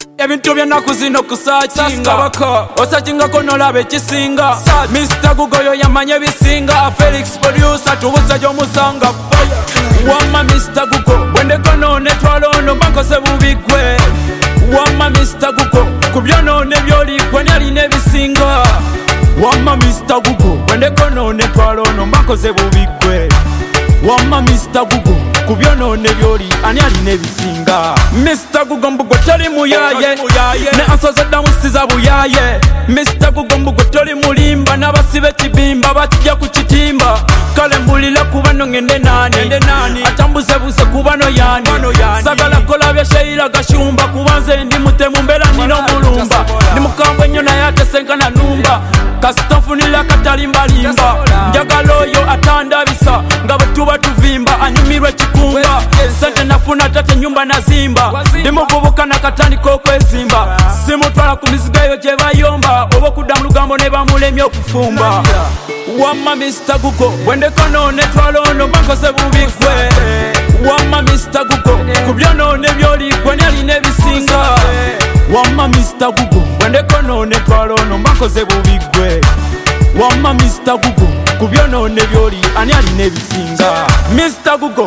Ebintu byennaku zino kusakinga osakingako nolaba ekisinga Mr. Gugoyo yamanya ebisinga Felix producer tubuza gyomusanga Wama Mr. Gugo bwendekono netwalono bankose bubigwe Wama Mr. Gugo kubyonone byoligwe nyalina ebisinga Wama Mr. Gugo bwendekono netwalono bankose bubigwe Wama Mr. Gugo kubyonone byoli ani alina ebisinga Mr. Gugo mbugo toli muyaye ne ansoze damusiza buyaye Mr. Gugo mbugo toli mulimba n'abasibe kibimba batijja ku kitimba kale mbulira kubano ngende nani atambuzebuze kubano yani sagala kola bya Sheila Gashumba kubanze ndi mutemu mbera nino mulumba ndi mukambwe nnyo naye atesenkana numba kasitafunira katalimbalimba njagala oyo atandabisa nga bwetuba tuvimba anyumirwa ekikumba sente nafuna tate nyumba nazimba ndi muvubuka nakatandika okwezimba simutwala ku mizigo eyo gye bayomba oba okudda mu lugambo ne bamulemya okufumba Wama Mr. Gugo bwendekono netwalono bankose bubigwe Wama Mr. Gugo kubyonone byoligwe nyalina ebisinga Wama Mr. Gugo bwendekono netwalono bankose bubigwe Wama Mr. Gugo kubyonone byoli ani alina ebisinga Mr. Gugo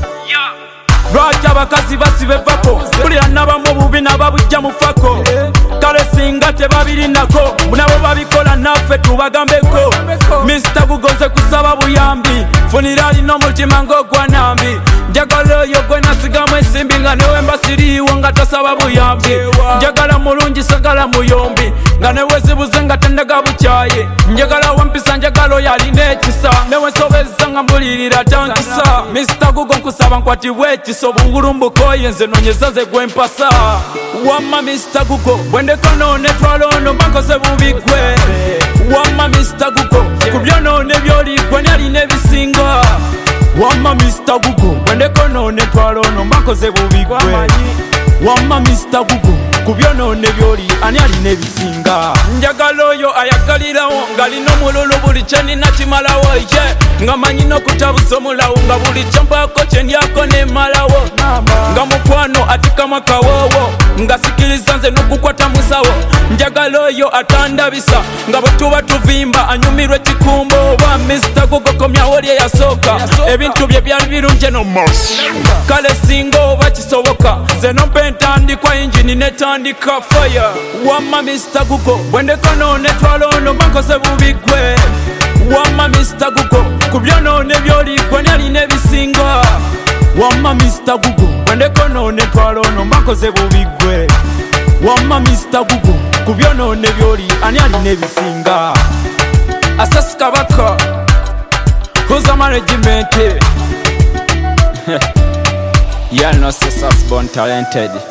lwaki abakazi basibevako bulira nabamu bubi nababujja mufako kale singa tebabirinako nabo babikola naffe tubagambeko Mr. Gugo nze kusaba buyambi funira alina omutima ng'ogwanambi njagala oyo gwe nasigamu ensimbi nga newe mbasiriiwo nga tasaba buyambi njagala mulungi sagala muyombi nga newezibuze nga tendaga bukyaye njagala wampisa njagala oyo alina ekisa newe nsobeza nga mbulirira tankisa Mr. Gugo nkusaba nkwatibwe ekisa obungulumbukoye nze nonyeza ze gwempasa Wama Mr. Gugo bwendekono netwalono bankose bubigwe Wama Mr. Gugo kubyonone byoligwe nyalina ebisinga Wama Mr. Gugo bwendekono netwalono bankose bubigwe Wama Mr. Gugo kubyonone byoli ani alina ebisinga njagala oyo ayagalirawo ngalina omululu buli kyenina kimalawo ye nga manyi n'okutabuza omulawo nga buli kyempaako kyendyako nemalawo nga mukwano atikamu akawoowo nga sikiriza nze n'okukwata musawo njagala oyo atandabisa nga bwetuba tuvimba anyumirwa ekikumbo oba Mr. Gugo komyawo lye yasooka ebintu bye byali birungi eno kale singa oba kisoboka nze nompa entandikwa injini netandika fire Wama Mr. Gugo bwendekono netwalono bankose bubigwe Wama Mr. Gugo kubyonone byoligwe nyalina ebisinga Wama Mr. Gugo bwendekono netwalono bankose bubigwe Wama Mr. Gugo kubyonone byoli ani alina ebisinga Asasi Kabaka Who's management Yeah, no, Sasas born talented.